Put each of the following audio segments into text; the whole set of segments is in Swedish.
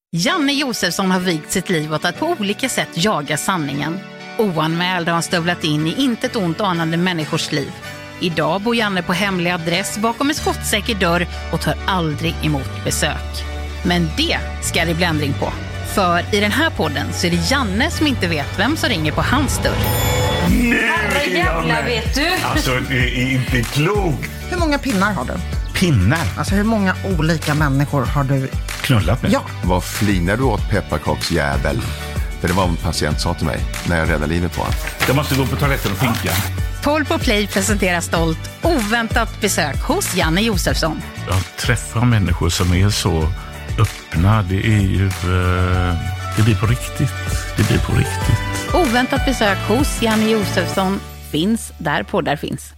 Janne Josefsson har vigt sitt liv åt att på olika sätt jaga sanningen. Oanmäld har han stövlat in i intet ont anande människors liv. Idag bor Janne på hemlig adress bakom en skottsäker dörr och tar aldrig emot besök. Men det ska det bli ändring på. För i den här podden så är det Janne som inte vet vem som ringer på hans dörr. Nej, jävla vet du. Alltså, det är inte klokt. Hur många pinnar har du? Pinnar? Alltså, hur många olika människor har du Knullat med? Ja. Vad flinar du åt, pepparkaksjävel? För det var en patient sa till mig när jag räddade livet på honom. Jag måste gå på toaletten och pinka. Paul på Play presenterar stolt oväntat besök hos Janne Josefsson. Jag träffar människor som är så öppna. Det är ju... det blir på riktigt. Det blir på riktigt. Oväntat besök hos Janne Josefsson finns där poddar finns.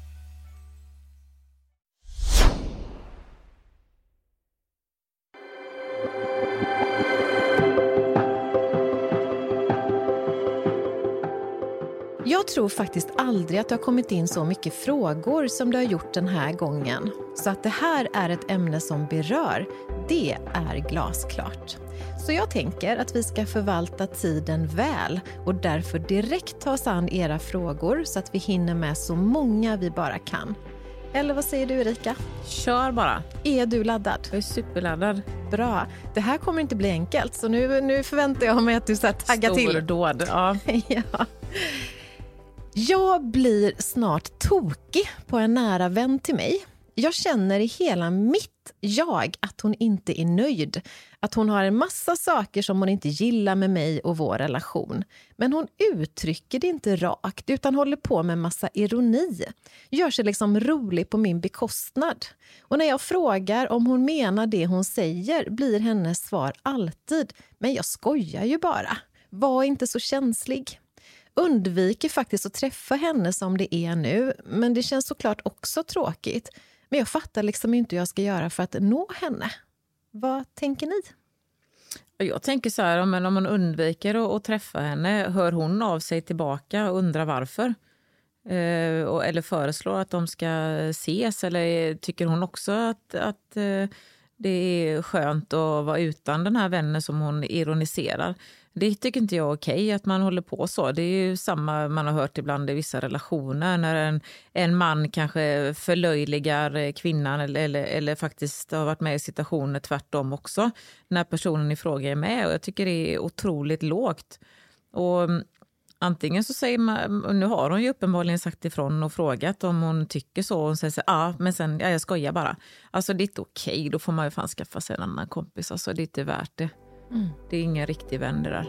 Jag tror faktiskt aldrig att det har kommit in så mycket frågor som det har gjort den här gången. Så att det här är ett ämne som berör, det är glasklart. Så jag tänker att vi ska förvalta tiden väl och därför direkt ta oss an era frågor så att vi hinner med så många vi bara kan. Eller vad säger du, Erika? Kör bara. Är du laddad? Jag är superladdad. Bra. Det här kommer inte bli enkelt så nu förväntar jag mig att du så här taggar till. Stordåd, ja. Ja. Jag blir snart tokig på en nära vän till mig. Jag känner i hela mitt jag att hon inte är nöjd. Att hon har en massa saker som hon inte gillar med mig och vår relation. Men hon uttrycker det inte rakt utan håller på med massa ironi. Gör sig liksom rolig på min bekostnad. Och när jag frågar om hon menar det hon säger blir hennes svar alltid: men jag skojar ju bara. Var inte så känslig. Undviker faktiskt att träffa henne som det är nu, men det känns såklart också tråkigt. Men jag fattar liksom inte hur jag ska göra för att nå henne. Vad tänker ni? Jag tänker så här, om man undviker att träffa henne, hör hon av sig tillbaka och undrar varför? Eller föreslår att de ska ses, eller tycker hon också att det är skönt att vara utan den här vännen som hon ironiserar? Det tycker inte jag är okej att man håller på så. Det är ju samma man har hört ibland i vissa relationer när en man kanske förlöjligar kvinnan eller faktiskt har varit med i situationer tvärtom också när personen i fråga är med. Och jag tycker det är otroligt lågt. Och antingen så säger man, nu har hon ju uppenbarligen sagt ifrån och frågat om hon tycker så. Och hon säger så, men sen, jag skojar bara. Alltså det är inte okej, då får man ju fan skaffa sig en annan kompis. Alltså det är inte värt det. Det är ingen riktig vän det där.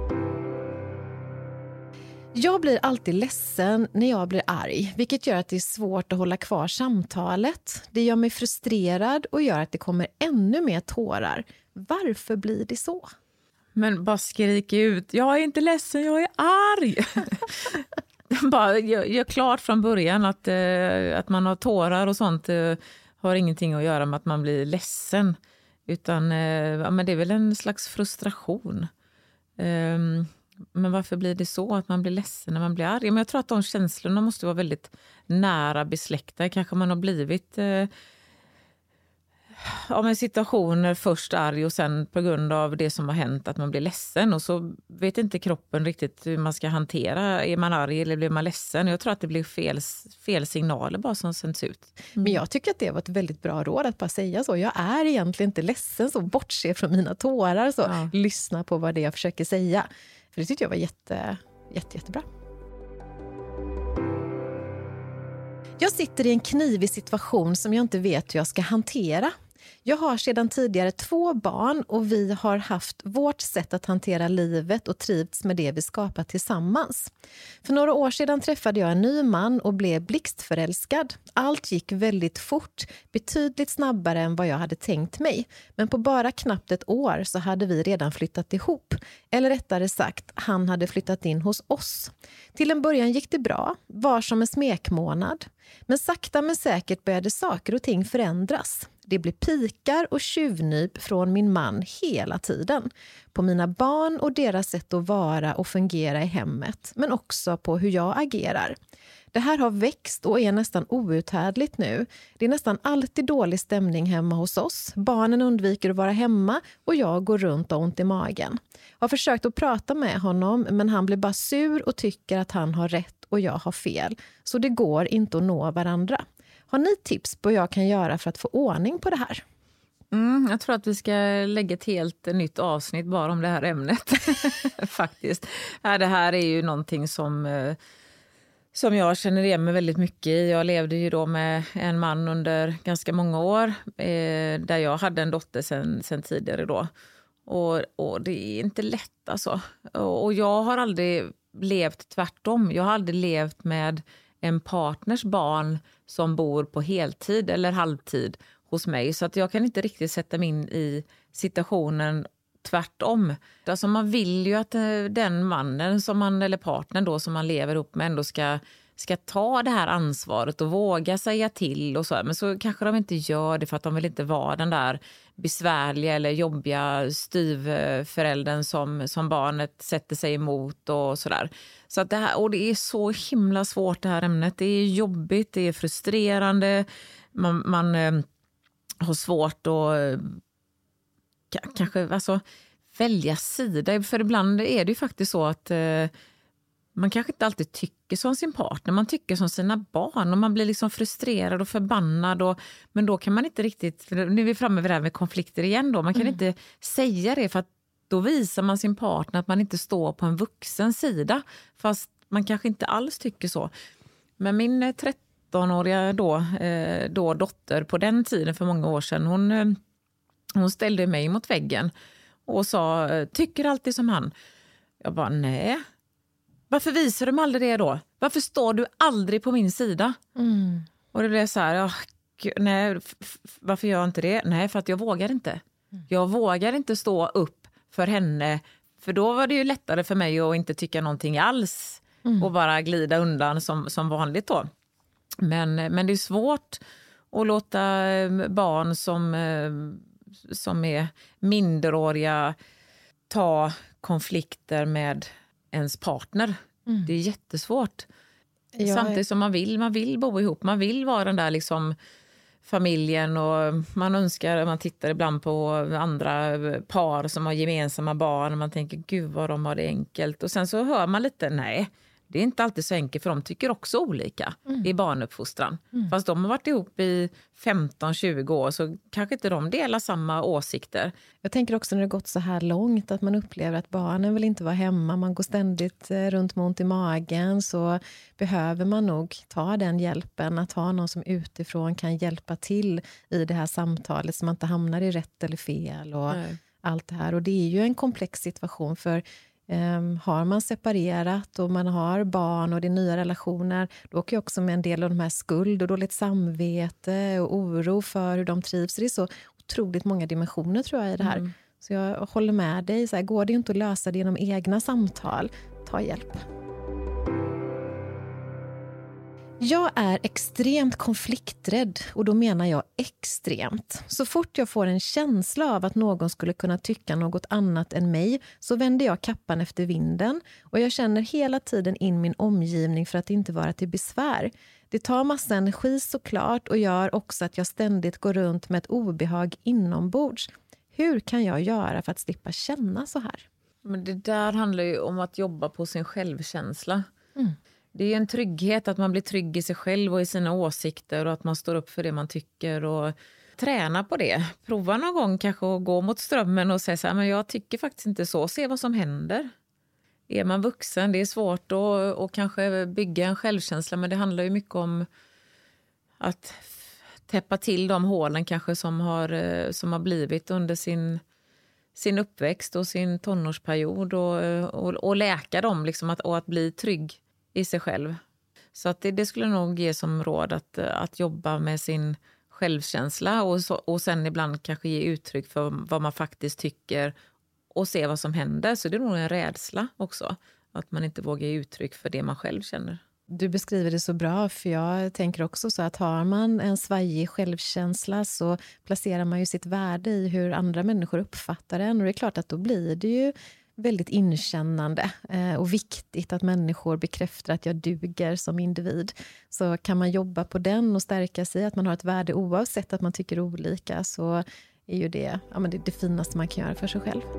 Jag blir alltid ledsen när jag blir arg, vilket gör att det är svårt att hålla kvar samtalet. Det gör mig frustrerad och gör att det kommer ännu mer tårar. Varför blir det så? Men bara skrik ut, jag är inte ledsen, jag är arg. Bara gör klart från början att man har tårar och sånt har ingenting att göra med att man blir ledsen. Utan men det är väl en slags frustration. Men varför blir det så att man blir ledsen när man blir arg? Men jag tror att de känslorna måste vara väldigt nära besläktade. Kanske man har blivit men situationer först arg och sen på grund av det som har hänt att man blir ledsen. Och så vet inte kroppen riktigt hur man ska hantera. Är man arg eller blir man ledsen? Jag tror att det blir fel signaler bara som sänds ut. Men jag tycker att det var ett väldigt bra råd att bara säga så. Jag är egentligen inte ledsen, så bortse från mina tårar. Så lyssna på vad det jag försöker säga. För det tyckte jag var jättebra. Jag sitter i en knivig situation som jag inte vet hur jag ska hantera. Jag har sedan tidigare 2 barn och vi har haft vårt sätt att hantera livet och trivts med det vi skapat tillsammans. För några år sedan träffade jag en ny man och blev blixtförälskad. Allt gick väldigt fort, betydligt snabbare än vad jag hade tänkt mig. Men på bara knappt ett år så hade vi redan flyttat ihop. Eller rättare sagt, han hade flyttat in hos oss. Till en början gick det bra, var som en smekmånad. Men sakta men säkert började saker och ting förändras. Det blir pikar och tjuvnyp från min man hela tiden. På mina barn och deras sätt att vara och fungera i hemmet. Men också på hur jag agerar. Det Det här har växt och är nästan outhärdligt nu. Det är nästan alltid dålig stämning hemma hos oss. Barnen undviker att vara hemma och jag går runt och ont i magen. Jag har försökt att prata med honom men han blir bara sur och tycker att han har rätt och jag har fel. Så det går inte att nå varandra. Har ni tips på vad jag kan göra för att få ordning på det här? Jag tror att vi ska lägga ett helt nytt avsnitt bara om det här ämnet. Faktiskt. Det här är ju någonting som jag känner igen mig väldigt mycket i. Jag levde ju då med en man under ganska många år. Där jag hade en dotter sen tidigare då. Och det är inte lätt alltså. Och jag har aldrig levt tvärtom. Jag har aldrig levt med en partners barn som bor på heltid eller halvtid hos mig. Så att jag kan inte riktigt sätta mig in i situationen tvärtom. Alltså man vill ju att den mannen eller partnern då som man lever upp med ändå ska ta det här ansvaret och våga säga till och så. Men så kanske de inte gör det för att de vill inte vara den där besvärliga eller jobbiga styvföräldern som barnet sätter sig emot och sådär. Så att och det är så himla svårt det här ämnet. Det är jobbigt, det är frustrerande. Man har svårt att kanske välja sida. För ibland är det ju faktiskt så att man kanske inte alltid tycker som sin partner. Man tycker som sina barn och man blir liksom frustrerad och förbannad. Men då kan man inte riktigt, nu är vi framme vid det här med konflikter igen då. Man kan inte säga det för att då visar man sin partner att man inte står på en vuxen sida. Fast man kanske inte alls tycker så. Men min 13-åriga då dotter på den tiden för många år sedan, hon ställde mig mot väggen och sa, tycker alltid som han. Jag bara, nej. Varför visar du mig aldrig det då? Varför står du aldrig på min sida? Och det blev så här, nej, varför gör jag inte det? Nej, för att jag vågar inte. Jag vågar inte stå upp för henne. För då var det ju lättare för mig att inte tycka någonting alls. Och bara glida undan som vanligt då. Men det är svårt att låta barn som är minderåriga ta konflikter med ens partner. Det är jättesvårt. Samtidigt som man vill bo ihop. Man vill vara den där liksom familjen och man tittar ibland på andra par som har gemensamma barn och man tänker gud vad de har det enkelt. Och sen så hör man lite, nej, det är inte alltid så enkelt för de tycker också olika i barnuppfostran. Fast de har varit ihop i 15-20 år så kanske inte de delar samma åsikter. Jag tänker också när det gått så här långt att man upplever att barnen vill inte vara hemma. Man går ständigt runt med ont i magen, så behöver man nog ta den hjälpen. Att ha någon som utifrån kan hjälpa till i det här samtalet så man inte hamnar i rätt eller fel och allt det här. Och det är ju en komplex situation för har man separerat och man har barn och det är nya relationer, då åker jag också med en del av de här skuld och dåligt samvete och oro för hur de trivs. Det är så otroligt många dimensioner tror jag i det här. Så jag håller med dig, så här, går det inte att lösa det genom egna samtal, ta hjälp. Jag är extremt konflikträdd och då menar jag extremt. Så fort jag får en känsla av att någon skulle kunna tycka något annat än mig så vänder jag kappan efter vinden och jag känner hela tiden in min omgivning för att inte vara till besvär. Det tar massa energi såklart och gör också att jag ständigt går runt med ett obehag inombords. Hur kan jag göra för att slippa känna så här? Men det där handlar ju om att jobba på sin självkänsla. Det är en trygghet att man blir trygg i sig själv och i sina åsikter och att man står upp för det man tycker och träna på det. Prova någon gång kanske att gå mot strömmen och säga så här, men jag tycker faktiskt inte så. Se vad som händer. Är man vuxen, det är svårt att kanske bygga en självkänsla, men det handlar ju mycket om att täppa till de hålen kanske som har blivit under sin uppväxt och sin tonårsperiod och läka dem liksom och att bli trygg i sig själv. Så att det skulle nog ge som råd att jobba med sin självkänsla och sen ibland kanske ge uttryck för vad man faktiskt tycker och se vad som händer. Så det är nog en rädsla också, att man inte vågar ge uttryck för det man själv känner. Du beskriver det så bra, för jag tänker också så att har man en svajig självkänsla så placerar man ju sitt värde i hur andra människor uppfattar den. Och det är klart att då blir det ju väldigt inkännande och viktigt att människor bekräftar att jag duger som individ. Så kan man jobba på den och stärka sig, att man har ett värde oavsett att man tycker olika, så är ju det, det finaste man kan göra för sig själv.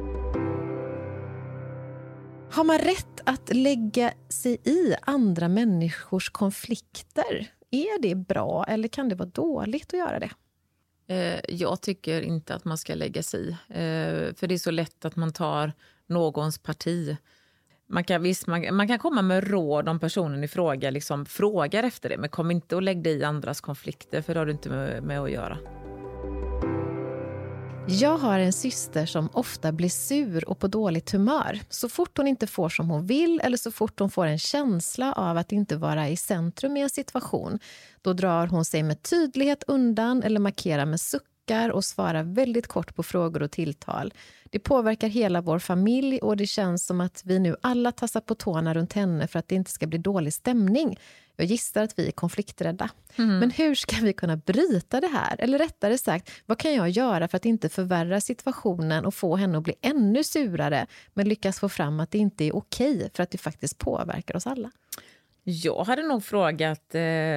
Har man rätt att lägga sig i andra människors konflikter? Är det bra eller kan det vara dåligt att göra det? Jag tycker inte att man ska lägga sig i. För det är så lätt att man tar någons parti. Man kan komma med råd om personen i fråga liksom frågar efter det. Men kom inte och lägg dig i andras konflikter, för det har du inte med att göra. Jag har en syster som ofta blir sur och på dåligt humör. Så fort hon inte får som hon vill eller så fort hon får en känsla av att inte vara i centrum i en situation. Då drar hon sig med tydlighet undan eller markerar med suckar och svarar väldigt kort på frågor och tilltal. Det påverkar hela vår familj och det känns som att vi nu alla tassar på tårna runt henne för att det inte ska bli dålig stämning. Jag gissar att vi är konflikträdda. Men hur ska vi kunna bryta det här? Eller rättare sagt, vad kan jag göra för att inte förvärra situationen och få henne att bli ännu surare, men lyckas få fram att det inte är okej för att det faktiskt påverkar oss alla? Jag hade nog frågat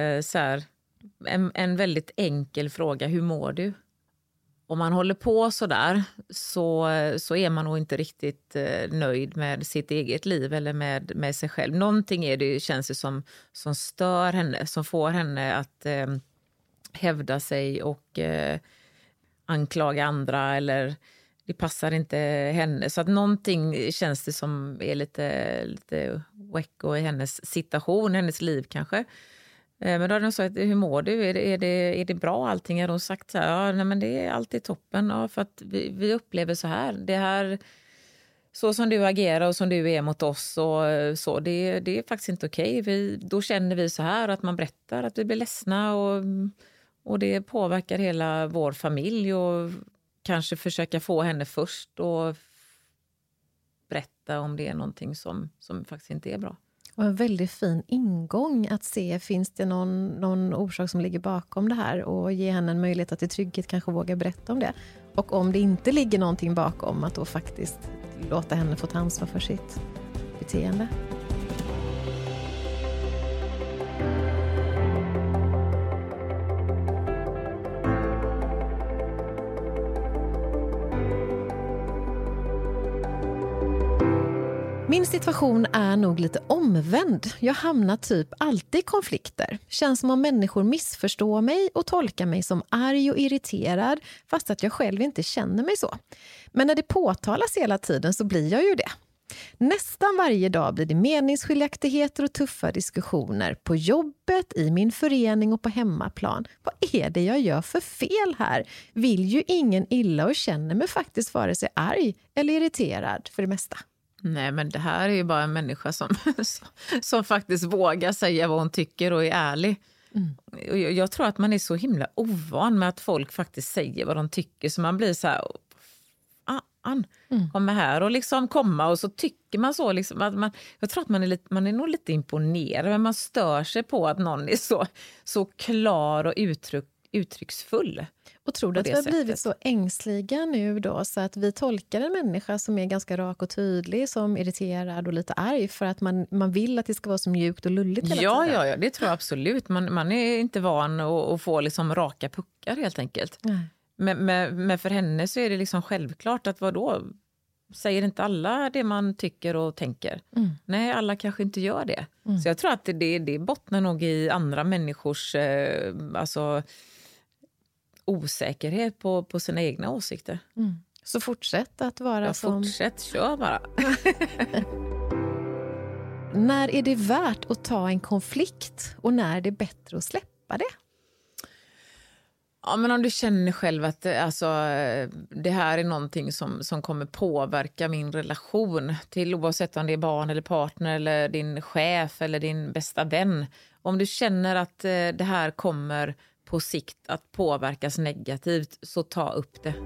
en väldigt enkel fråga. Hur mår du? Om man håller på så där så är man nog inte riktigt nöjd med sitt eget liv eller med sig själv. Någonting är det, känns det som stör henne, som får henne att hävda sig och anklaga andra, eller det passar inte henne. Så att någonting känns det som är lite wacko i hennes situation, hennes liv kanske. Men då hade hon sagt, hur mår du? Är det bra allting? Har hon sagt så här, ja, men det är alltid toppen. Ja, för att vi upplever så här. Det här, så som du agerar och som du är mot oss. Och så, det är faktiskt inte okej. Då känner vi så här, att man berättar att vi blir ledsna. Och det påverkar hela vår familj. Och kanske försöka få henne först och berätta om det är någonting som faktiskt inte är bra. Och en väldigt fin ingång att se, finns det någon orsak som ligger bakom det här, och ge henne en möjlighet att i trygghet kanske våga berätta om det. Och om det inte ligger någonting bakom, att då faktiskt låta henne få ta ansvar för sitt beteende. Min situation är nog lite omvänd. Jag hamnar typ alltid i konflikter. Känns som om människor missförstår mig och tolkar mig som arg och irriterad, fast att jag själv inte känner mig så. Men när det påtalas hela tiden så blir jag ju det. Nästan varje dag blir det meningsskiljaktigheter och tuffa diskussioner på jobbet, i min förening och på hemmaplan. Vad är det jag gör för fel här? Vill ju ingen illa och känner mig faktiskt vare sig arg eller irriterad för det mesta. Nej, men det här är ju bara en människa som faktiskt vågar säga vad hon tycker och är ärlig. Jag tror att man är så himla ovan med att folk faktiskt säger vad de tycker, så man blir så här, kommer här och liksom komma, och så tycker man så liksom, att jag tror att man är nog lite imponerad, men man stör sig på att någon är så klar och uttrycksfull. Och tror du att vi har blivit så ängsliga nu då, så att vi tolkar en människa som är ganska rak och tydlig som irriterad och lite arg, för att man vill att det ska vara så mjukt och lulligt hela tiden? Ja, det tror jag absolut. Man är inte van att få liksom raka puckar helt enkelt. Men för henne så är det liksom självklart att vadå? Säger inte alla det man tycker och tänker? Nej, alla kanske inte gör det. Så jag tror att det bottnar nog i andra människors osäkerhet på sina egna åsikter. Så fortsätt att vara fortsätt, kör bara. När är det värt att ta en konflikt och när är det bättre att släppa det? Ja, men om du känner själv att det här är någonting som kommer påverka min relation till, oavsett om det är barn eller partner eller din chef eller din bästa vän. Om du känner att det här kommer på sikt att påverkas negativt, så ta upp det.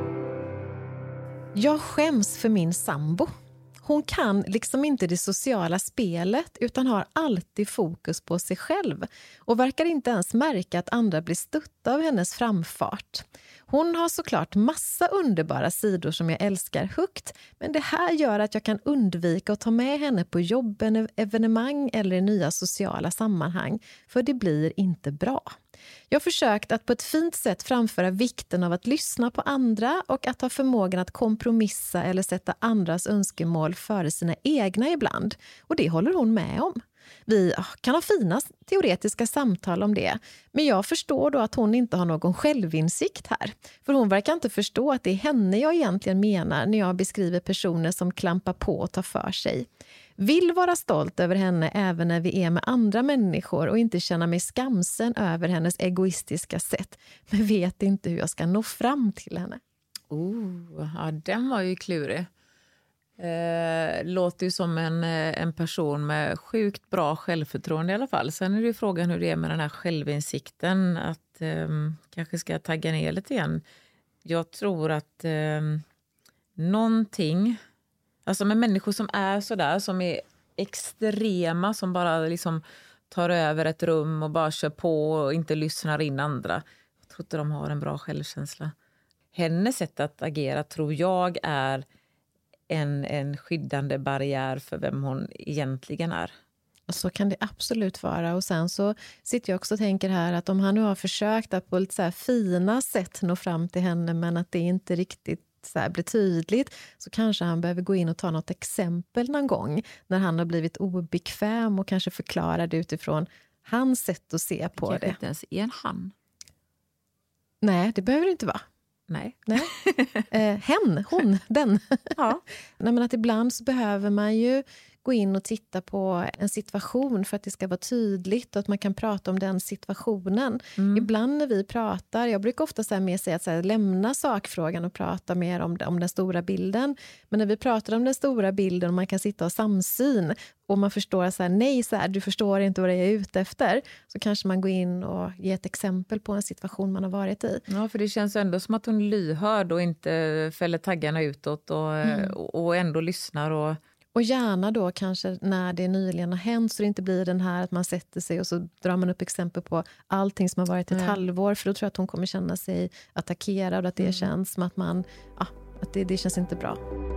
Jag skäms för min sambo. Hon kan liksom inte det sociala spelet utan har alltid fokus på sig själv och verkar inte ens märka att andra blir stötta av hennes framfart. Hon har såklart massa underbara sidor som jag älskar högt, men det här gör att jag kan undvika att ta med henne på jobben, evenemang eller i nya sociala sammanhang, för det blir inte bra. Jag har försökt att på ett fint sätt framföra vikten av att lyssna på andra och att ha förmågan att kompromissa eller sätta andras önskemål före sina egna ibland. Och det håller hon med om. Vi kan ha fina teoretiska samtal om det, men jag förstår då att hon inte har någon självinsikt här. För hon verkar inte förstå att det är henne jag egentligen menar när jag beskriver personer som klampar på och tar för sig. Vill vara stolt över henne även när vi är med andra människor och inte känna mig skamsen över hennes egoistiska sätt, men vet inte hur jag ska nå fram till henne. Ja, den var ju klurig. Låter ju som en person med sjukt bra självförtroende i alla fall. Sen är det ju frågan hur det är med den här självinsikten, att kanske ska tagga ner lite igen. Jag tror att någonting, alltså med människor som är sådär, som är extrema, som bara liksom tar över ett rum och bara kör på och inte lyssnar in andra. Jag tror inte de har en bra självkänsla. Hennes sätt att agera tror jag är en skyddande barriär för vem hon egentligen är. Så kan det absolut vara. Och sen så sitter jag också och tänker här att om han nu har försökt att på lite så här fina sätt nå fram till henne, men att det inte riktigt så här blir tydligt, så kanske han behöver gå in och ta något exempel någon gång när han har blivit obekväm och kanske förklara det utifrån hans sätt att se på det. Inte ens en han. Nej, det behöver det inte vara. Nej. Hon, den. Ja. Nej, men att ibland så behöver man ju gå in och titta på en situation för att det ska vara tydligt och att man kan prata om den situationen. Ibland när vi pratar, jag brukar ofta så här mer säga att så här, lämna sakfrågan och prata mer om den stora bilden. Men när vi pratar om den stora bilden och man kan sitta och samsyn och man förstår så här, nej, så här, du förstår inte vad det är ute efter, så kanske man går in och ger ett exempel på en situation man har varit i. Ja, för det känns ändå som att hon är lyhörd och inte fäller taggarna utåt och ändå lyssnar. Och gärna då kanske när det nyligen har hänt, så det inte blir den här att man sätter sig och så drar man upp exempel på allting som har varit ett halvår, för då tror jag att hon kommer känna sig attackerad och att det känns som att att det känns inte bra.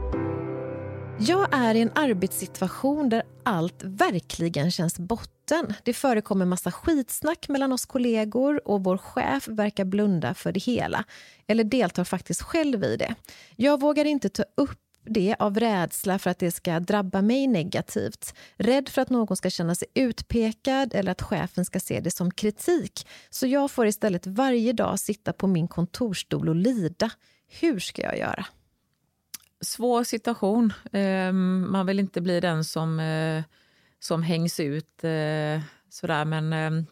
Jag är i en arbetssituation där allt verkligen känns botten. Det förekommer massa skitsnack mellan oss kollegor och vår chef verkar blunda för det hela. Eller deltar faktiskt själv i det. Jag vågar inte ta upp det av rädsla för att det ska drabba mig negativt. Rädd för att någon ska känna sig utpekad eller att chefen ska se det som kritik. Så jag får istället varje dag sitta på min kontorstol och lida. Hur ska jag göra? Svår situation. Man vill inte bli den som hängs ut sådär, men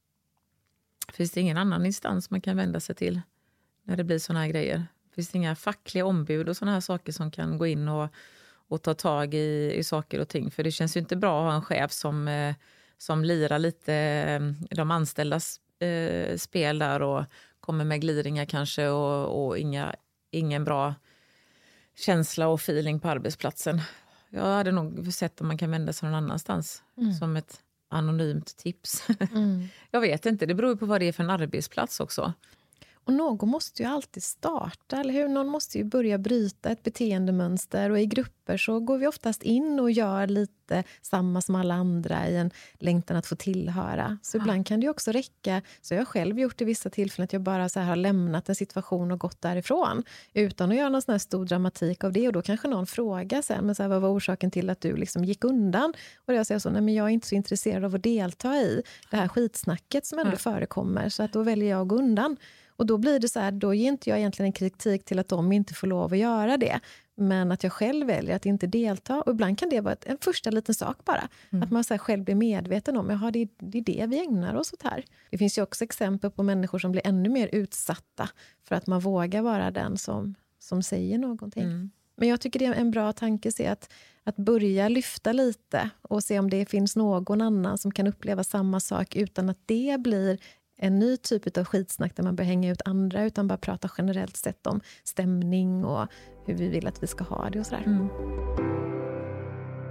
finns det ingen annan instans man kan vända sig till när det blir såna här grejer? Finns det inga fackliga ombud och såna här saker som kan gå in och ta tag i saker och ting? För det känns ju inte bra att ha en chef som lirar lite de anställdas spel där och kommer med gliringar kanske och ingen bra känsla och feeling på arbetsplatsen. Jag hade nog sett om man kan vända sig någon annanstans som ett anonymt tips. Jag vet inte, det beror på vad det är för en arbetsplats också. Och någon måste ju alltid starta, eller hur? Någon måste ju börja bryta ett beteendemönster, och i grupper så går vi oftast in och gör lite samma som alla andra i en längtan att få tillhöra. Så ibland kan det ju också räcka, så jag har själv gjort i vissa tillfällen, att jag bara så här har lämnat en situation och gått därifrån utan att göra någon sån här stor dramatik av det, och då kanske någon frågar sen, men så här, vad var orsaken till att du liksom gick undan? Och jag säger så, nej men jag är inte så intresserad av att delta i det här skitsnacket som ändå förekommer, så att då väljer jag att gå undan. Och då blir det så här, då ger inte jag egentligen en kritik till att de inte får lov att göra det. Men att jag själv väljer att inte delta. Och ibland kan det vara en första liten sak bara. Att man så här själv blir medveten om, det är det vi ägnar oss åt här. Det finns ju också exempel på människor som blir ännu mer utsatta för att man vågar vara den som säger någonting. Men jag tycker det är en bra tanke, se att börja lyfta lite och se om det finns någon annan som kan uppleva samma sak utan att det blir en ny typ av skitsnack där man börjar hänga ut andra, utan bara prata generellt sett om stämning och hur vi vill att vi ska ha det och sådär.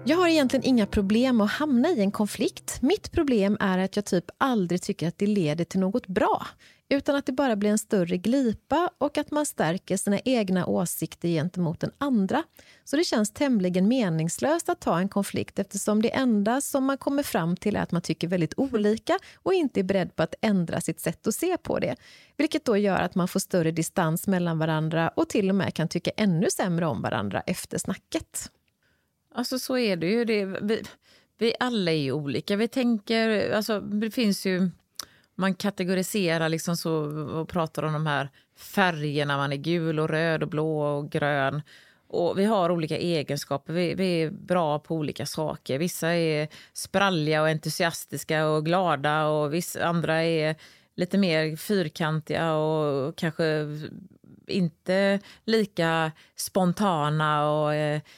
Jag har egentligen inga problem att hamna i en konflikt. Mitt problem är att jag typ aldrig tycker att det leder till något bra. Utan att det bara blir en större glipa och att man stärker sina egna åsikter gentemot den andra. Så det känns tämligen meningslöst att ta en konflikt eftersom det enda som man kommer fram till är att man tycker väldigt olika och inte är beredd på att ändra sitt sätt att se på det. Vilket då gör att man får större distans mellan varandra och till och med kan tycka ännu sämre om varandra efter snacket. Alltså så är det ju. Vi alla är ju olika. Vi tänker, alltså det finns ju, man kategoriserar liksom så och pratar om de här färgerna. Man är gul och röd och blå och grön. Och vi har olika egenskaper. Vi är bra på olika saker. Vissa är spralliga och entusiastiska och glada och vissa andra är lite mer fyrkantiga och kanske inte lika spontana och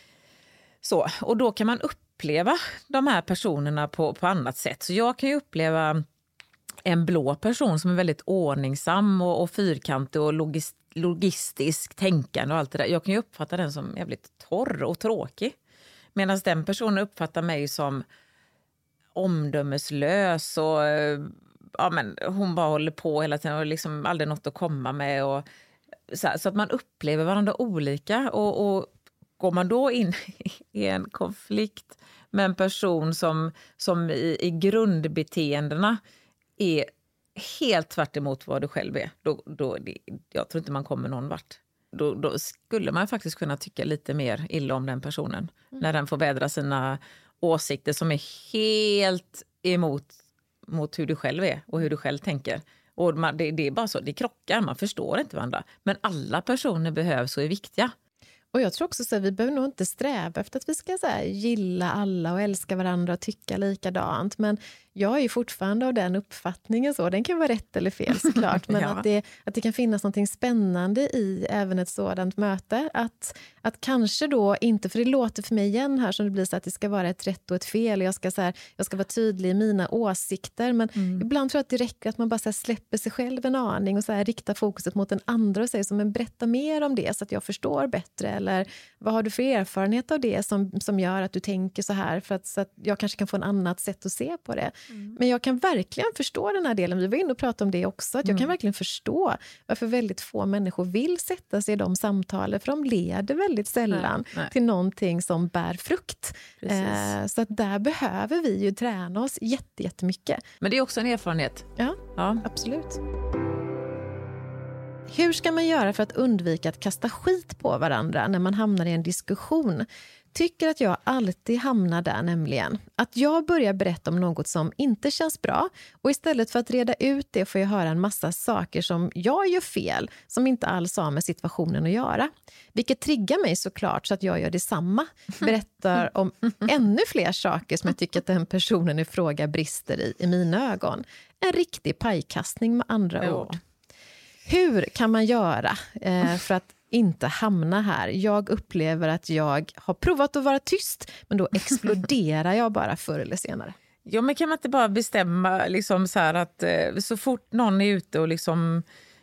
så. Och då kan man uppleva de här personerna på annat sätt. Så jag kan ju uppleva en blå person som är väldigt ordningsam och fyrkantig och logistisk tänkande och allt det där. Jag kan ju uppfatta den som jävligt torr och tråkig. Medan den personen uppfattar mig som omdömeslös och ja, men hon bara håller på hela tiden och liksom aldrig något att komma med. Och så att man upplever varandra olika och går man då in i en konflikt med en person som i grundbeteendena är helt tvärt emot vad du själv är, då jag tror inte man kommer någon vart. Då skulle man faktiskt kunna tycka lite mer illa om den personen. När den får vädra sina åsikter som är helt emot hur du själv är och hur du själv tänker. Och det är bara så, det krockar, man förstår inte varandra. Men alla personer behövs och är viktiga. Och jag tror också att vi behöver nog inte sträva efter att vi ska så här, gilla alla och älska varandra och tycka likadant. Men jag är ju fortfarande av den uppfattningen så. Den kan vara rätt eller fel såklart. Men ja. att det kan finnas något spännande i även ett sådant möte. Att kanske då inte, för det låter för mig igen här som det blir så att det ska vara ett rätt och ett fel. Jag ska vara tydlig i mina åsikter. Men ibland tror jag att det räcker att man bara så här, släpper sig själv en aning och så här, riktar fokuset mot den andra och säger så, men berätta mer om det så att jag förstår bättre. Eller vad har du för erfarenhet av det som gör att du tänker så här? Så att jag kanske kan få en annat sätt att se på det. Men jag kan verkligen förstå den här delen. Vi var inne och pratade om det också. Att jag kan verkligen förstå varför väldigt få människor vill sätta sig i de samtalen. För de leder väldigt sällan till någonting som bär frukt. Så att där behöver vi ju träna oss jättemycket. Men det är också en erfarenhet. Ja. Absolut. Hur ska man göra för att undvika att kasta skit på varandra när man hamnar i en diskussion? Tycker att jag alltid hamnar där nämligen. Att jag börjar berätta om något som inte känns bra och istället för att reda ut det får jag höra en massa saker som jag gör fel som inte alls har med situationen att göra. Vilket triggar mig såklart så att jag gör detsamma. Berättar om ännu fler saker som jag tycker att den personen i fråga brister i mina ögon. En riktig pajkastning med andra ord. Hur kan man göra för att inte hamna här? Jag upplever att jag har provat att vara tyst, men då exploderar jag bara förr eller senare. Ja, men kan man inte bara bestämma liksom så här att så fort någon är ute och liksom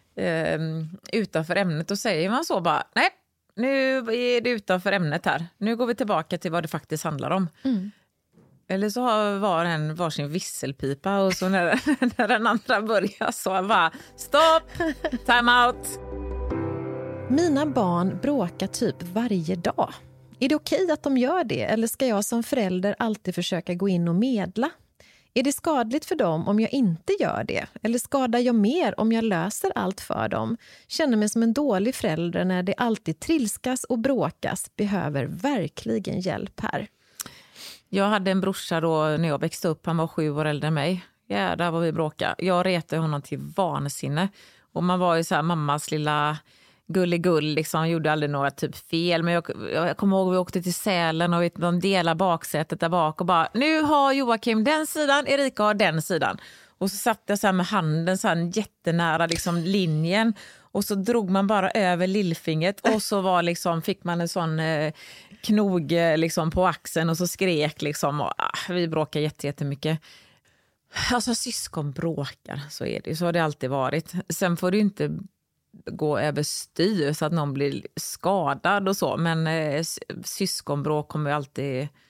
utanför ämnet, och säger man så bara, nej, nu är det utanför ämnet här. Nu går vi tillbaka till vad det faktiskt handlar om. Eller så har var en varsin visselpipa och så när den andra börjar så bara, stopp, time out. Mina barn bråkar typ varje dag. Är det okej att de gör det? Eller ska jag som förälder alltid försöka gå in och medla? Är det skadligt för dem om jag inte gör det? Eller skadar jag mer om jag löser allt för dem? Känner mig som en dålig förälder när det alltid trilskas och bråkas. Behöver verkligen hjälp här. Jag hade en brorsa då när jag växte upp. Han var 7 år äldre än mig. Ja, där var vi bråka. Jag retade honom till vansinne. Och man var ju så här mammas lilla gulligull liksom. Han gjorde aldrig några typ fel. Men jag kommer ihåg att vi åkte till Sälen och de delade baksätet där bak. Och bara, nu har Joakim den sidan, Erika har den sidan. Och så satt jag så här med handen så här jättenära liksom linjen. Och så drog man bara över lillfingret. Och så var liksom, fick man en sån knog liksom på axeln. Och så skrek liksom. Och, vi bråkar jättemycket. Alltså syskon bråkar, så är det. Så har det alltid varit. Sen får det inte gå över styr så att någon blir skadad och så. Men syskonbråk kommer alltid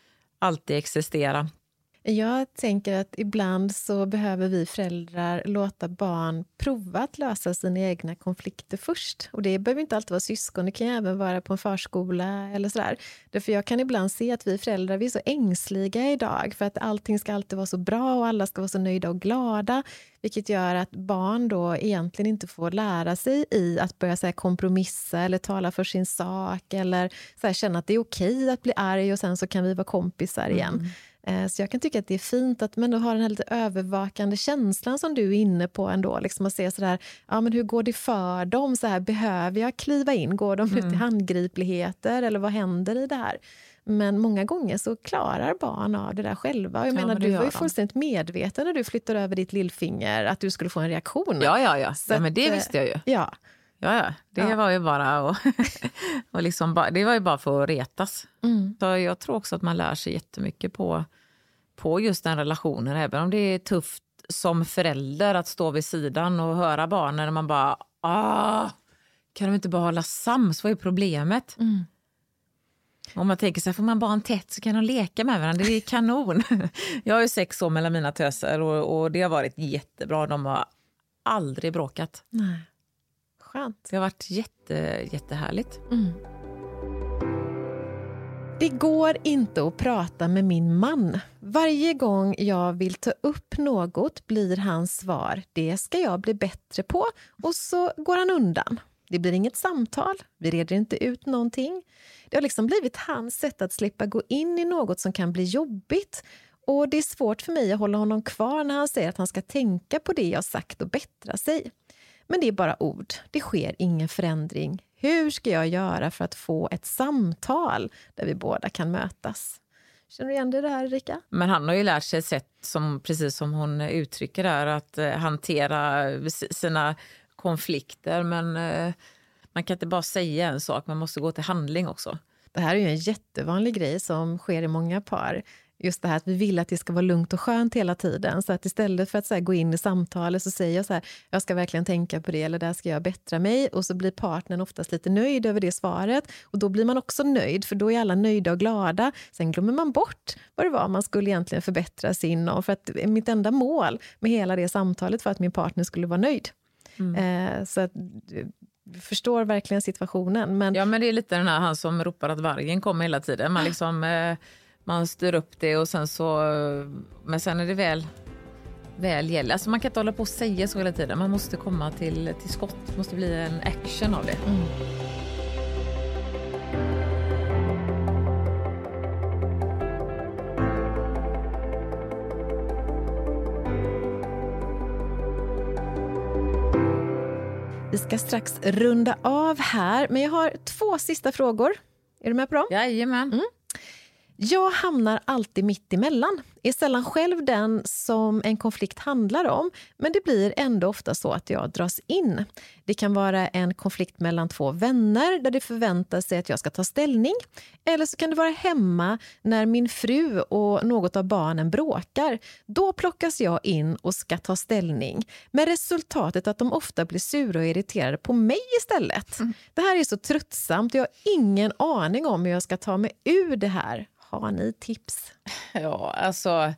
alltid existera. Jag tänker att ibland så behöver vi föräldrar låta barn prova att lösa sina egna konflikter först. Och det behöver inte alltid vara syskon, det kan ju även vara på en förskola eller sådär. Därför jag kan ibland se att vi föräldrar, vi är så ängsliga idag för att allting ska alltid vara så bra och alla ska vara så nöjda och glada. Vilket gör att barn då egentligen inte får lära sig i att börja så här, kompromissa eller tala för sin sak eller så här, känna att det är okej att bli arg och sen så kan vi vara kompisar igen. Så jag kan tycka att det är fint att man har den här lite övervakande känslan som du är inne på ändå. Liksom att se sådär, ja men hur går det för dem? Så här, behöver jag kliva in? Går de ut i handgripligheter? Eller vad händer i det här? Men många gånger så klarar barn av det där själva. Jag menar, du var ju fullständigt medveten när du flyttade över ditt lillfinger att du skulle få en reaktion. Ja, men det visste jag ju. Ja. Det var ju bara och liksom det var ju bara för att retas. Så jag tror också att man lär sig jättemycket på just den relationen, även om det är tufft som förälder att stå vid sidan och höra barnen när man bara kan de inte bara hålla sams, vad är problemet? Om man tänker så här, får man bara en tätt så kan de leka med varandra, det är kanon. Jag har ju 6 år mellan mina töser och det har varit jättebra, de har aldrig bråkat. Nej. Skönt. Det har varit jättehärligt. Det går inte att prata med min man. Varje gång jag vill ta upp något blir hans svar, det ska jag bli bättre på, och så går han undan. Det blir inget samtal, vi reder inte ut någonting. Det har liksom blivit hans sätt att slippa gå in i något som kan bli jobbigt. Och det är svårt för mig att hålla honom kvar när han säger att han ska tänka på det jag sagt och bättra sig. Men det är bara ord, det sker ingen förändring. Hur ska jag göra för att få ett samtal där vi båda kan mötas? Känner du igen det här, Erika? Men han har ju lärt sig ett sätt, som, precis som hon uttrycker där, att hantera sina konflikter. Men man kan inte bara säga en sak, man måste gå till handling också. Det här är ju en jättevanlig grej som sker i många par. Just det här att vi vill att det ska vara lugnt och skönt hela tiden. Så att istället för att så här, gå in i samtalet så säger jag så här, jag ska verkligen tänka på det, eller där ska jag bättra mig. Och så blir partnern oftast lite nöjd över det svaret. Och då blir man också nöjd, för då är alla nöjda och glada. Sen glömmer man bort vad det var man skulle egentligen förbättra sig inom. För att mitt enda mål med hela det samtalet var att min partner skulle vara nöjd. Så att förstår verkligen situationen. Men... Ja, men det är lite den här, han som ropar att vargen kommer hela tiden. Man liksom... Man styr upp det och sen så... Men sen är det väl gäller. Alltså man kan inte hålla på och säga så hela tiden. Man måste komma till skott. Det måste bli en action av det. Vi ska strax runda av här. Men jag har 2 sista frågor. Är du med på dem? Jajamän. Jag hamnar alltid mitt emellan. Är sällan själv den som en konflikt handlar om, men det blir ändå ofta så att jag dras in. Det kan vara en konflikt mellan 2 vänner där det förväntar sig att jag ska ta ställning. Eller så kan det vara hemma när min fru och något av barnen bråkar. Då plockas jag in och ska ta ställning. Med resultatet att de ofta blir sura och irriterade på mig istället. Det här är så tröttsamt. Jag har ingen aning om hur jag ska ta mig ur det här. Har ni tips? Ja, alltså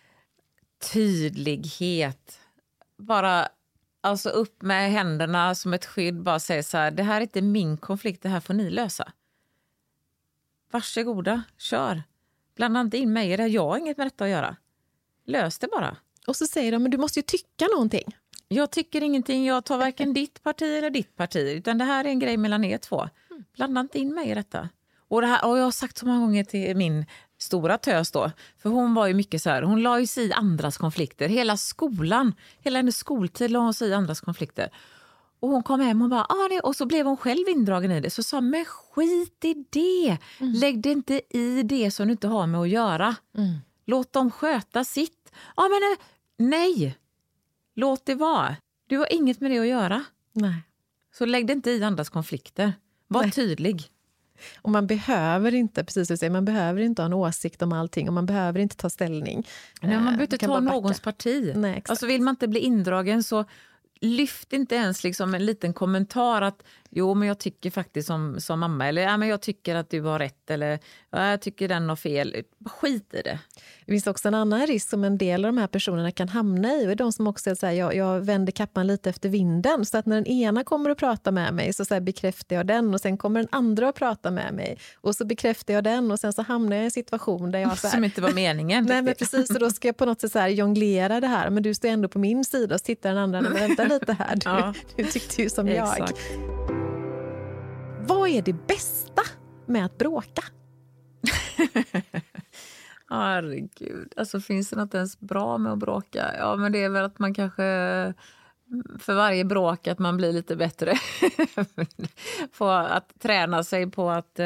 tydlighet. Bara alltså upp med händerna som ett skydd. Bara säga så här, det här är inte min konflikt, det här får ni lösa. Varsågoda, kör. Blanda inte in mig i det, jag har inget med detta att göra. Lös det bara. Och så säger de, men du måste ju tycka någonting. Jag tycker ingenting, jag tar varken ditt parti eller ditt parti. Utan det här är en grej mellan er 2. Blanda inte in mig i detta. Och det här, och jag har sagt så många gånger till min stora tös då. För hon var ju mycket så här, hon la ju sig i andras konflikter. Hela skolan, hela hennes skoltid la hon sig i andras konflikter. Och hon kom hem och bara, och så blev hon själv indragen i det. Så sa, men skit i det. Lägg det inte i det som du inte har med att göra. Låt dem sköta sitt. Men nej. Låt det vara. Du har inget med det att göra. Nej. Så lägg det inte i andras konflikter. Var tydlig. Och man behöver inte, precis som du säger, man behöver inte ha en åsikt om allting och man behöver inte ta ställning. Nej, man behöver inte ta någons parti. Nej, alltså vill man inte bli indragen så lyft inte ens liksom en liten kommentar att Jo, men jag tycker faktiskt som mamma, eller ja, men jag tycker att du har rätt, eller ja, jag tycker den har fel. Skit i det. Det finns också en annan risk som en del av de här personerna kan hamna i. Och det är de som också är så här, jag vänder kappan lite efter vinden. Så att när den ena kommer att prata med mig så här bekräftar jag den. Och sen kommer den andra att prata med mig. Och så bekräftar jag den. Och sen så hamnar jag i en situation där jag så här, som inte var meningen. Nej, men precis. Och då ska jag på något sätt så här jonglera det här. Men du står ändå på min sida och så tittar den andra. Men vänta lite här. Du tyckte ju som jag. Exakt. Vad är det bästa med att bråka? Herregud, alltså finns det något ens bra med att bråka? Ja, men det är väl att man kanske för varje bråk att man blir lite bättre på att träna sig på att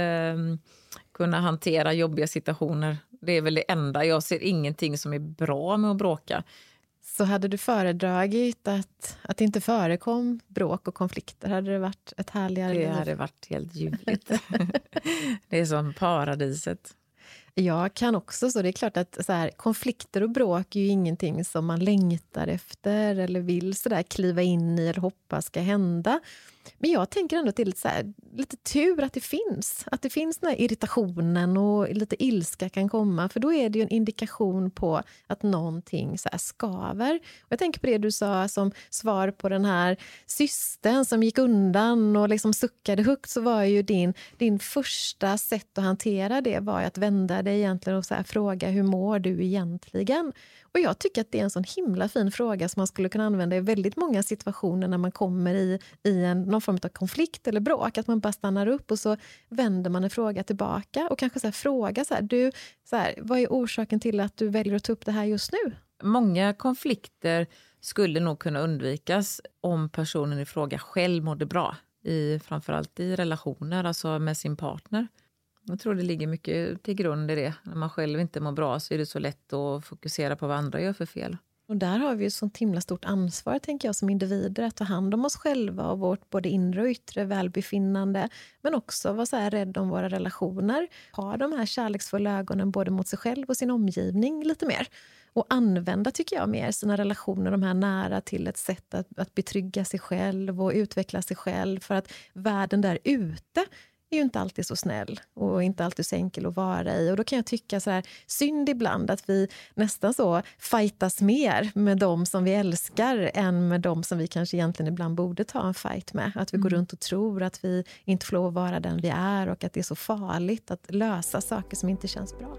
kunna hantera jobbiga situationer. Det är väl det enda. Jag ser ingenting som är bra med att bråka. Så hade du föredragit att det inte förekom bråk och konflikter, hade det varit ett härligare liv? Det hade varit helt ljuvligt. Det är som paradiset. Jag kan också, så det är klart att så här, konflikter och bråk är ju ingenting som man längtar efter eller vill så där kliva in i eller hoppas ska hända. Men jag tänker ändå till lite tur att det finns. Att det finns den här irritationen och lite ilska kan komma. För då är det ju en indikation på att någonting så här skaver. Och jag tänker på det du sa som svar på den här systern som gick undan och liksom suckade högt. Så var ju din första sätt att hantera det var att vända dig egentligen och så här fråga hur mår du egentligen? Och jag tycker att det är en sån himla fin fråga som man skulle kunna använda i väldigt många situationer när man kommer i någon form av konflikt eller bråk. Att man bara stannar upp och så vänder man en fråga tillbaka och kanske så här fråga vad är orsaken till att du väljer att ta upp det här just nu? Många konflikter skulle nog kunna undvikas om personen i fråga själv mådde bra. Framförallt i relationer, alltså med sin partner. Jag tror det ligger mycket till grund i det. När man själv inte mår bra så är det så lätt att fokusera på vad andra gör för fel. Och där har vi ju sånt himla stort ansvar, tänker jag, som individer att ta hand om oss själva och vårt både inre och yttre välbefinnande. Men också vara så här rädd om våra relationer. Ha de här kärleksfulla ögonen både mot sig själv och sin omgivning lite mer. Och använda, tycker jag, mer sina relationer, de här nära, till ett sätt att betrygga sig själv och utveckla sig själv. För att världen där ute är ju inte alltid så snäll och inte alltid så enkel att vara i. Och då kan jag tycka så här synd ibland att vi nästan så fightas mer med dem som vi älskar än med dem som vi kanske egentligen ibland borde ta en fight med. Att vi går runt och tror att vi inte får lov att vara den vi är och att det är så farligt att lösa saker som inte känns bra.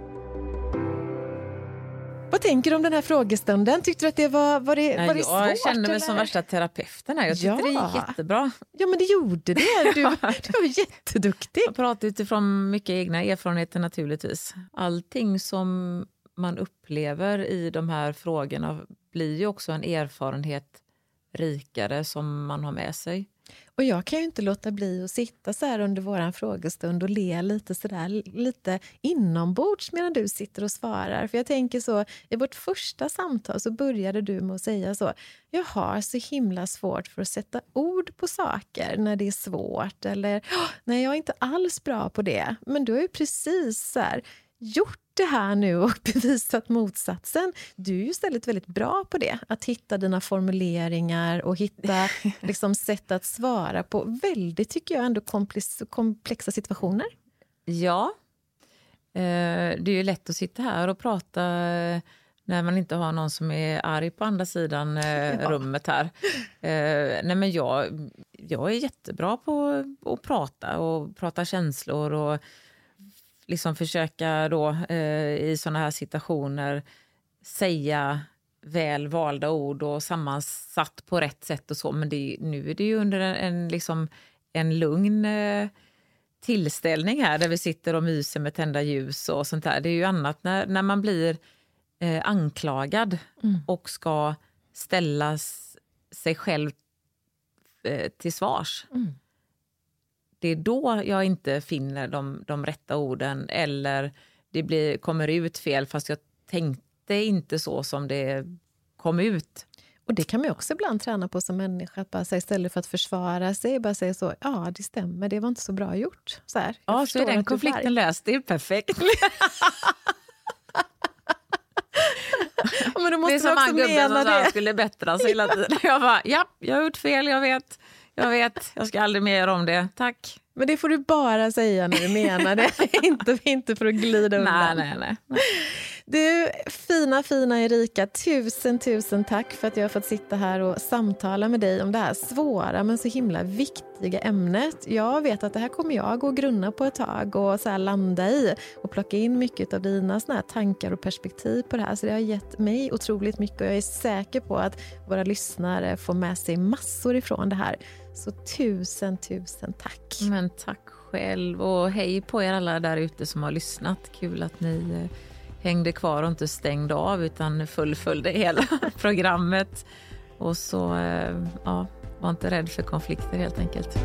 Vad tänker du om den här frågestunden? Tyckte du att det var det svårt? Jag kände mig eller? som värsta terapeuten här. Jag tyckte det gick jättebra. Ja, men det gjorde det. Du var jätteduktig. Jag pratar utifrån mycket egna erfarenheter naturligtvis. Allting som man upplever i de här frågorna blir ju också en erfarenhet rikare som man har med sig. Och jag kan ju inte låta bli att sitta så här under våran frågestund och le lite inombords medan du sitter och svarar. För jag tänker så, i vårt första samtal så började du med att säga så: jag har så himla svårt för att sätta ord på saker när det är svårt. Eller, nej, jag är inte alls bra på det. Men du har ju precis så här gjort det här nu och bevisat motsatsen. Du är ju istället väldigt bra på det. Att hitta dina formuleringar och hitta liksom sätt att svara på väldigt, tycker jag, ändå komplexa situationer. Ja, det är ju lätt att sitta här och prata när man inte har någon som är arg på andra sidan rummet här. Nej, men jag är jättebra på att prata känslor och liksom försöka då i såna här situationer säga väl valda ord och sammansatt på rätt sätt och så. Men nu är det ju under en lugn tillställning här där vi sitter och myser med tända ljus och sånt där. Det är ju annat när man blir anklagad och ska ställa sig själv till svars. Det är då jag inte finner de rätta orden eller det kommer ut fel fast jag tänkte inte så som det kom ut. Och det kan man ju också ibland träna på som människa, att bara säga, istället för att försvara sig, bara säga så: ja, det stämmer, det var inte så bra gjort. Så här, ja, så är den konflikten löst, det är perfekt. Men då måste det är som man också han gubben som mena det. skulle bättra sig hela tiden. Jag bara, jag har gjort fel, jag vet. Jag vet, jag ska aldrig mer göra om det. Tack. Men det får du bara säga när du menar det. inte för att glida undan. Nej. Du, fina Erika, tusen tack för att jag har fått sitta här och samtala med dig om det här svåra men så himla viktiga ämnet. Jag vet att det här kommer jag gå och grunna på ett tag och så här landa i och plocka in mycket av dina såna här tankar och perspektiv på det här. Så det har gett mig otroligt mycket och jag är säker på att våra lyssnare får med sig massor ifrån det här. Så tusen tack. Men tack själv och hej på er alla där ute som har lyssnat. Kul att ni hängde kvar och inte stängde av utan fullföljde hela programmet. Och så var inte rädd för konflikter helt enkelt.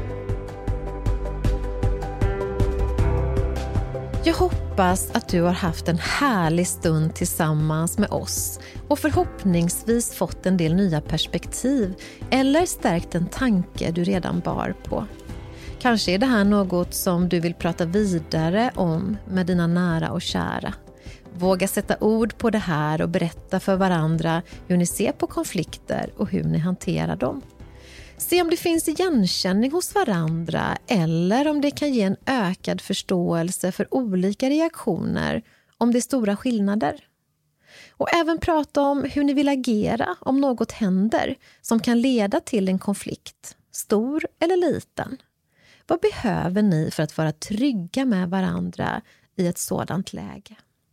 Jag hoppas att du har haft en härlig stund tillsammans med oss och förhoppningsvis fått en del nya perspektiv eller stärkt en tanke du redan bar på. Kanske är det här något som du vill prata vidare om med dina nära och kära. Våga sätta ord på det här och berätta för varandra hur ni ser på konflikter och hur ni hanterar dem. Se om det finns igenkänning hos varandra eller om det kan ge en ökad förståelse för olika reaktioner om det är stora skillnader. Och även prata om hur ni vill agera om något händer som kan leda till en konflikt, stor eller liten. Vad behöver ni för att vara trygga med varandra i ett sådant läge?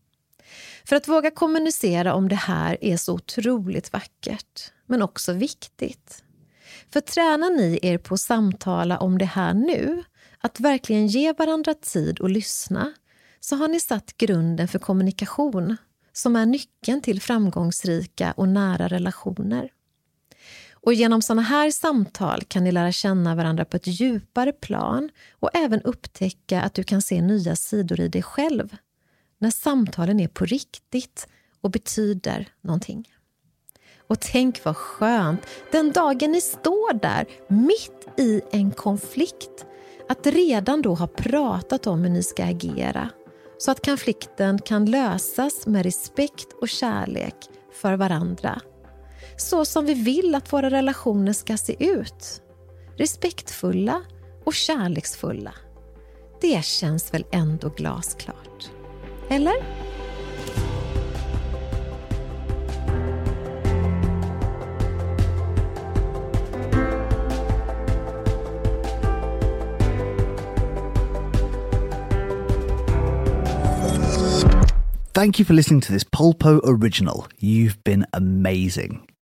För att våga kommunicera om det här är så otroligt vackert, men också viktigt. För tränar ni er på att samtala om det här nu, att verkligen ge varandra tid och lyssna, så har ni satt grunden för kommunikation som är nyckeln till framgångsrika och nära relationer. Och genom sådana här samtal kan ni lära känna varandra på ett djupare plan och även upptäcka att du kan se nya sidor i dig själv när samtalen är på riktigt och betyder någonting. Och tänk vad skönt, den dagen ni står där mitt i en konflikt, att redan då ha pratat om hur ni ska agera så att konflikten kan lösas med respekt och kärlek för varandra. Så som vi vill att våra relationer ska se ut. Respektfulla och kärleksfulla. Det känns väl ändå glasklart. Eller? Thank you for listening to this Polpo original. You've been amazing.